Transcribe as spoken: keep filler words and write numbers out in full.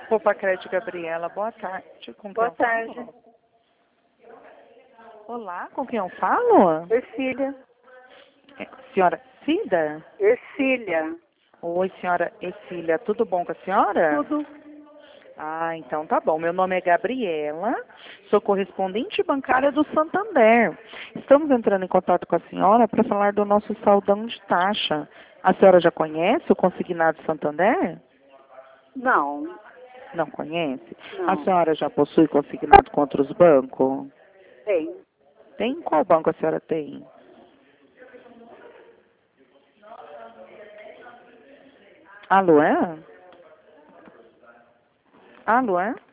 Poupa Crédito, Gabriela, boa tarde. Com Boa quem eu tarde. falo? Olá, com quem eu falo? Ercília. É, senhora Cida? Ercília. Oi, senhora Ercília, tudo bom com a senhora? Tudo. Ah, então tá bom. Meu nome é Gabriela, sou correspondente bancária do Santander. Estamos entrando em contato com a senhora para falar do nosso saldão de taxa. A senhora já conhece o consignado Santander? Não. Não conhece? A Não. senhora já possui consignado contra os bancos? Tem. Tem? Qual banco a senhora tem? Alô, é? Alô, é?